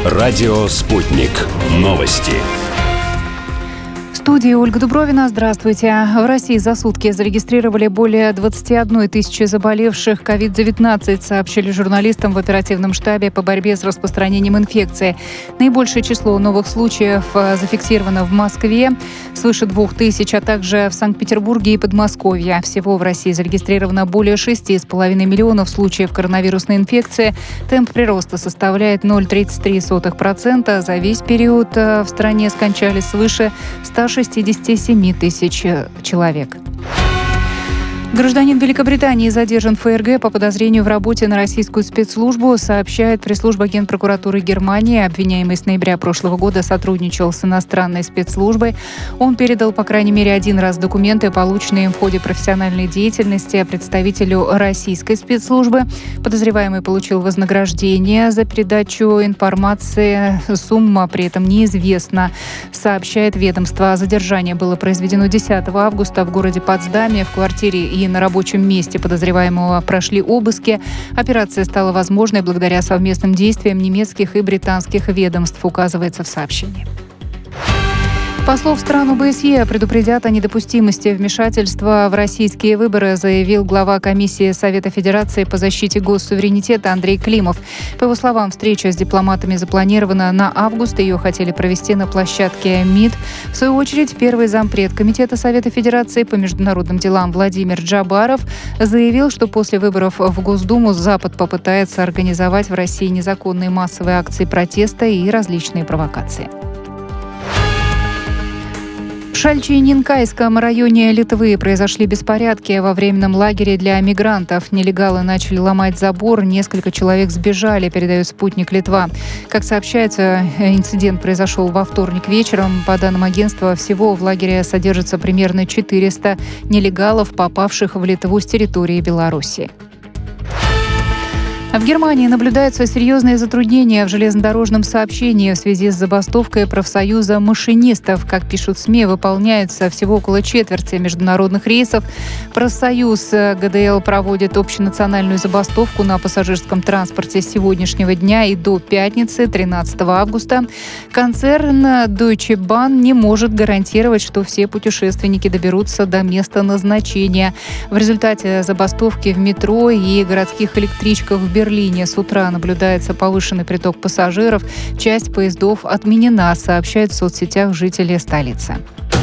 Радио «Спутник». Новости. В студии Ольга Дубровина. Здравствуйте. В России за сутки зарегистрировали более 21 тысячи заболевших COVID-19, сообщили журналистам в оперативном штабе по борьбе с распространением инфекции. Наибольшее число новых случаев зафиксировано в Москве, свыше 2000, а также в Санкт-Петербурге и Подмосковье. Всего в России зарегистрировано более 6,5 миллионов случаев коронавирусной инфекции. Темп прироста составляет 0,33%. За весь период в стране скончались свыше 167 тысяч человек. Гражданин Великобритании задержан в ФРГ по подозрению в работе на российскую спецслужбу, сообщает пресс-служба Генпрокуратуры Германии. Обвиняемый с ноября прошлого года сотрудничал с иностранной спецслужбой. Он передал, по крайней мере, один раз документы, полученные им в ходе профессиональной деятельности, представителю российской спецслужбы. Подозреваемый получил вознаграждение за передачу информации. Сумма при этом неизвестна, сообщает ведомство. Задержание было произведено 10 августа в городе Потсдаме. В квартире и на рабочем месте подозреваемого прошли обыски. Операция стала возможной благодаря совместным действиям немецких и британских ведомств, указывается в сообщении. Послов стран ОБСЕ предупредят о недопустимости вмешательства в российские выборы, заявил глава комиссии Совета Федерации по защите госсуверенитета Андрей Климов. По его словам, встреча с дипломатами запланирована на август. Ее хотели провести на площадке МИД. В свою очередь, первый зампред Комитета Совета Федерации по международным делам Владимир Джабаров заявил, что после выборов в Госдуму Запад попытается организовать в России незаконные массовые акции протеста и различные провокации. В Шальчине-Нинкайском районе Литвы произошли беспорядки во временном лагере для мигрантов. Нелегалы начали ломать забор, несколько человек сбежали, передает «Спутник Литва». Как сообщается, инцидент произошел во вторник вечером. По данным агентства, всего в лагере содержится примерно 400 нелегалов, попавших в Литву с территории Беларуси. В Германии наблюдаются серьезные затруднения в железнодорожном сообщении в связи с забастовкой профсоюза машинистов. Как пишут СМИ, выполняется всего около четверти международных рейсов. Профсоюз ГДЛ проводит общенациональную забастовку на пассажирском транспорте с сегодняшнего дня и до пятницы, 13 августа. Концерн Deutsche Bahn не может гарантировать, что все путешественники доберутся до места назначения. В результате забастовки в метро и городских электричках в Берлине с утра наблюдается повышенный приток пассажиров. Часть поездов отменена, сообщают в соцсетях жители столицы.